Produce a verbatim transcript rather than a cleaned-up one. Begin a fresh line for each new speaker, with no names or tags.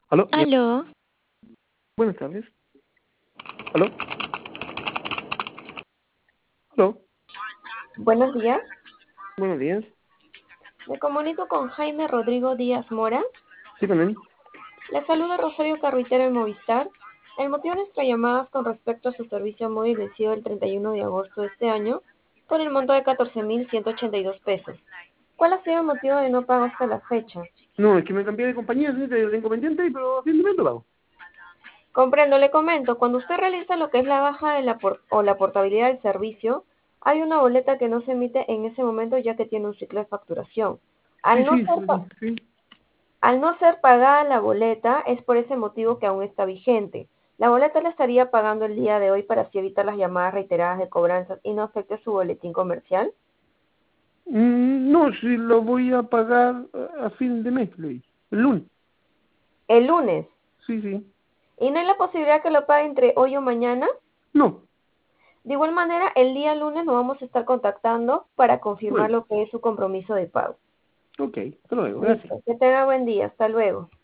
Aló, bien,
Aló,
buenas tardes. Aló, aló,
Buenos días,
buenos días.
me comunico con Jaime Rodrigo Díaz Mora.
Sí, con él.
Le saluda Rosario Carruitero en Movistar. El motivo de nuestra llamada es con respecto a su servicio móvil vencido el treinta y uno de agosto de este año por el monto de catorce mil ciento ochenta y dos pesos. ¿Cuál ha sido el motivo de no pago hasta la fecha?
No, es que me cambié de compañía, sí, de, de inconveniente, pero a fin de mes lo pago.
Comprendo, le comento, cuando usted realiza lo que es la baja de la por- o la portabilidad del servicio, hay una boleta que no se emite en ese momento ya que tiene un ciclo de facturación.
Sí,
Al no
sí,
ser,
sí,
pa-
sí.
Al no ser pagada la boleta, es por ese motivo que aún está vigente. La boleta la estaría pagando el día de hoy para así evitar las llamadas reiteradas de cobranzas y no afecte su boletín comercial.
Mm, no, si lo voy a pagar a, a fin de mes, le dije. El lunes.
El lunes.
Sí, sí.
¿Y no hay la posibilidad que lo pague entre hoy o mañana?
No,
De igual manera, el día lunes nos vamos a estar contactando para confirmar
bueno,
lo que es su compromiso de pago.
ok, hasta luego, gracias.
Listo. Que tenga buen día. Hasta luego.